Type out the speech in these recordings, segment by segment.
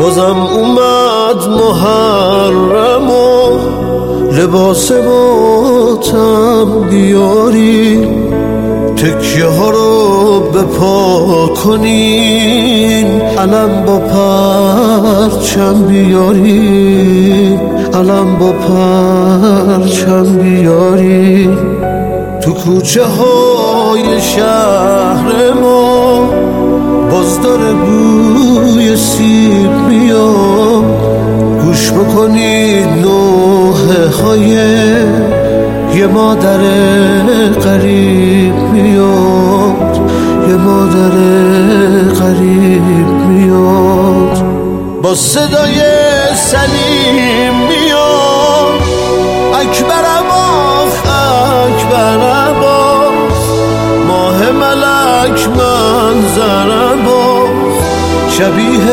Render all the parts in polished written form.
بازم اومد محرم و لباس ماتم بیاری، تکیه ها رو به پا کنین، علم با پرچم بیاری، علم با پرچم بیاری. تو کوچه های شهر ما باز داره بوی سیب میاد، گوش بکنید نوحه های یه مادر غریب میاد، یه مادر غریب میاد، با صدای سلیم میاد، اکبر عباس اکبر عباس، ماه ملک منظر عباس، شبیه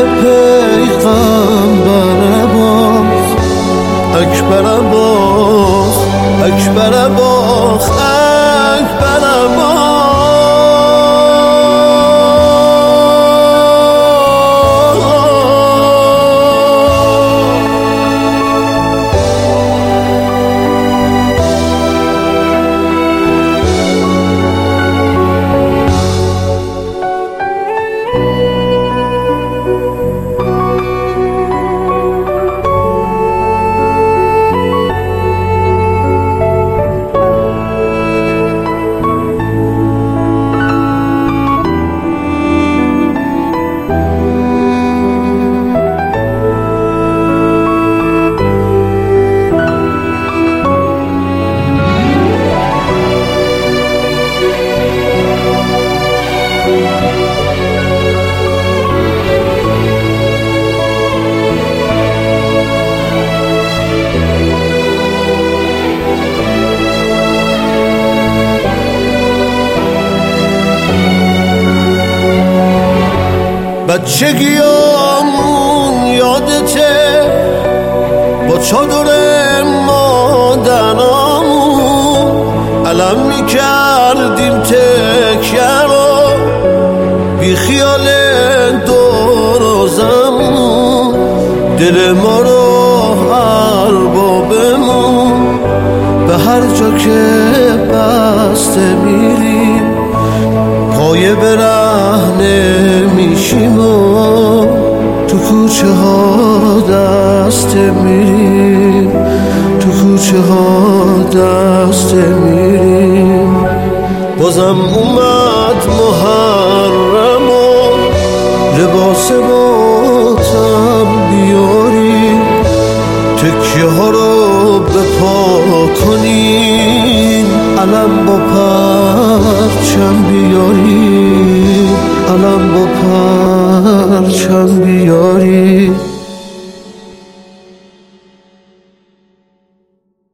پیغمبر عباس، اکبر عباس اکبر عباس اکبر عباس. بچگیامون یادته، با چادر مادرامون علم میکردیم تکیه رو، بی خیال درازمون، دل ما رو اربابمون، به هر جا که بسته میریم پایه برهنه میشیم و تو کوچه ها دسته میریم، تو کوچه ها دسته میریم. بازم اومد محرم و لباس ماتم بیاری، تکیه ها رو به پا کنین، علم با پرچم بیاری، علم با پرچم بیاری.